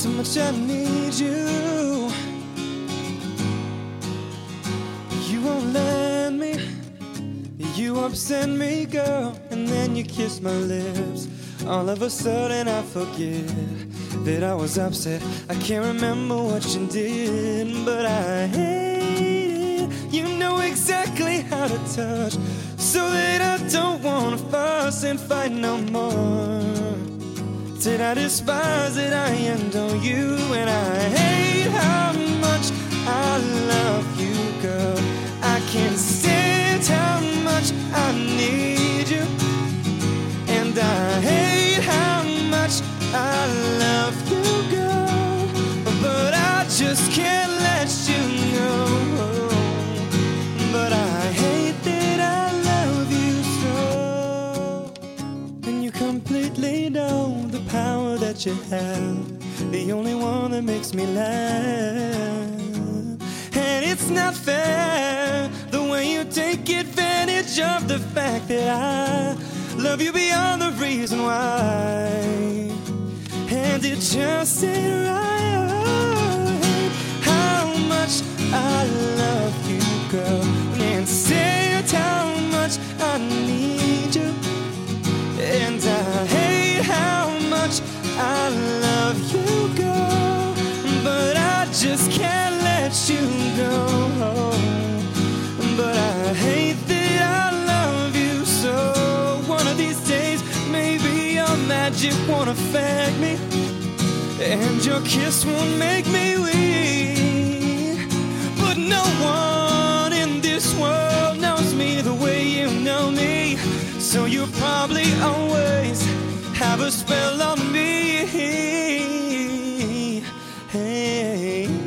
so much I need you. You won't let me, you upset me, girl. And then you kiss my lips. All of a sudden I forget that I was upset. I can't remember what you did, but I hate it. You know exactly how to touch, so that I don't wanna fuss and fight no more. Did I despise that I handle you? And I hate how much I love you, girl. I can't stand how much I need you. And I hate how much I love you, girl, but I just can't let you know. But I hate that I love you so. And you completely know the power that you have, the only one that makes me laugh. And it's not fair the way you take advantage of the fact that I love you beyond the reason why. And it just ain't right how much I love you, girl. And say how much I need you. And I hate how much I love you, girl, but I just can't let you go. But I hate that I love you so. One of these days, maybe your magic won't affect me, and your kiss won't make me weak. But no one in this world knows me the way you know me, so you'll probably always have a spell on me. Hey.